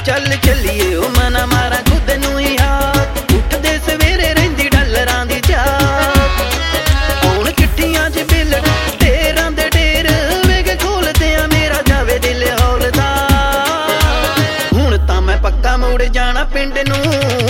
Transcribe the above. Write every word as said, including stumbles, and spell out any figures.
ਚੱਲ ਚੱਲੀਏ ਉਹ ਮਨਾ ਮਾਰਾਂ ਖੁਦ ਨੂੰ ਹੀ ਹਾਕ ਉੱਠਦੇ ਸਵੇਰੇ ਰਹਿੰਦੀ ਡਾਲਰਾਂ ਦੀ ਚਾਕ ਹੁਣ ਚਿੱਠੀਆਂ 'ਚ ਬਿੱਲ ਢੇਰਾਂ ਦੇ ਢੇਰ ਵੇਖ ਖੋਲਦੇ ਆ ਮੇਰਾ ਜਾਵੇ ਦਿਲ ਹੌਲਦਾ ਹੁਣ ਤਾਂ ਮੈਂ ਪੱਕਾ ਮੁੜ ਜਾਣਾ ਪਿੰਡ ਨੂੰ